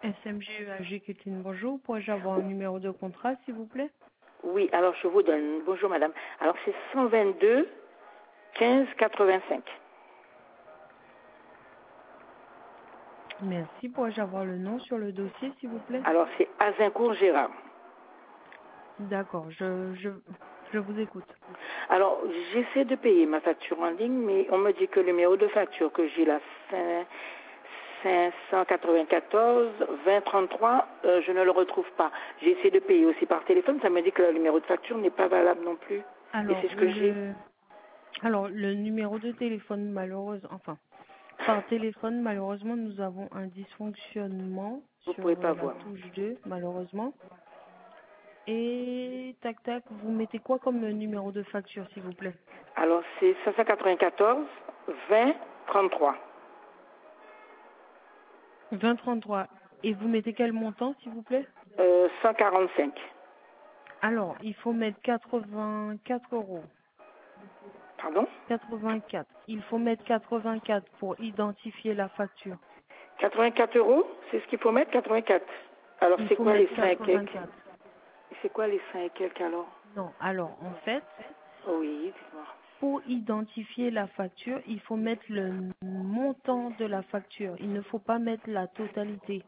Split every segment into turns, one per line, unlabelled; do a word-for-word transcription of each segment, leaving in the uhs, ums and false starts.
S M G A G Kétine, bonjour. Pourrais-je avoir un numéro de contrat, s'il vous plaît?
Oui, alors je vous donne. Bonjour madame. Alors c'est cent vingt-deux quinze quatre-vingt-cinq.
Merci. Pourrais-je avoir le nom sur le dossier, s'il vous plaît?
Alors c'est Azincourt Gérard.
D'accord, je, je, je vous écoute.
Alors j'essaie de payer ma facture en ligne, mais on me dit que le numéro de facture que j'ai là, cinq cent quatre-vingt-quatorze vingt trente-trois, euh, je ne le retrouve pas. J'ai essayé de payer aussi par téléphone, ça me dit que le numéro de facture n'est pas valable non plus. Et
Alors,
c'est ce que j'ai.
le, alors, le numéro de téléphone, malheureusement, enfin, par téléphone, malheureusement, nous avons un dysfonctionnement
Vous ne
sur
pouvez pas
la
voir.
touche deux, malheureusement. Et tac tac, vous mettez quoi comme numéro de facture, s'il vous plaît?
Alors c'est cinq cent quatre-vingt-quatorze vingt trente-trois.
vingt trente-trois. Et vous mettez quel montant, s'il vous plaît?
Euh, cent quarante-cinq.
Alors, il faut mettre quatre-vingt-quatre euros.
Pardon?
quatre-vingt-quatre. Il faut mettre quatre-vingt-quatre pour identifier la facture.
quatre-vingt-quatre euros, c'est ce qu'il faut mettre, quatre-vingt-quatre. Alors
Il
c'est
faut
quoi les
mettre
cinq et quelques?
quatre-vingt-quatre.
C'est quoi les cinq et quelques alors?
Non, alors en fait,
Oui, dites-moi.
pour identifier la facture, il faut mettre le montant de la facture. Il ne faut pas mettre la totalité.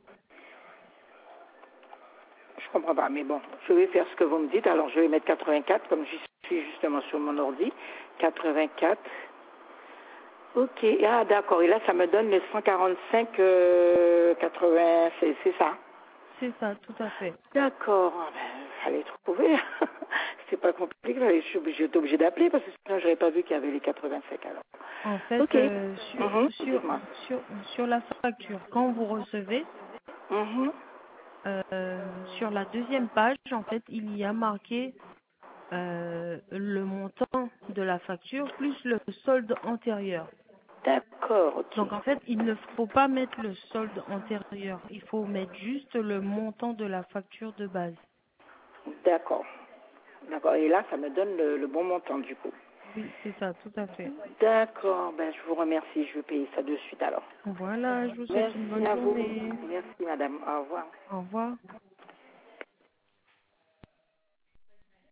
Je comprends pas, mais bon, je vais faire ce que vous me dites. Alors je vais mettre quatre-vingt-quatre, comme je suis justement sur mon ordi. quatre-vingt-quatre. Ok, ah d'accord, et là ça me donne le cent quarante-cinq euh, quatre-vingts, c'est c'est ça.
C'est ça, tout à fait.
D'accord, ah ben, fallait trouver. C'est pas compliqué, je suis obligée, j'étais obligée d'appeler parce que sinon j'aurais pas vu qu'il y avait les quatre-vingt-cinq alors.
En fait,
Ok,
euh, sur,
mhm,
sur,
dites-moi.
sur, sur la facture, quand vous recevez,
Mhm.
euh, sur la deuxième page, en fait, il y a marqué euh, le montant de la facture plus le solde antérieur.
D'accord, ok.
Donc en fait, il ne faut pas mettre le solde antérieur. Il faut mettre juste le montant de la facture de base.
D'accord. D'accord, et là ça me donne le, le bon montant du coup.
Oui, c'est ça, tout à fait.
D'accord, ben je vous remercie, je vais payer ça de suite alors.
Voilà, je vous souhaite une
Merci
bonne
à vous.
journée.
Merci madame, au revoir.
Au revoir.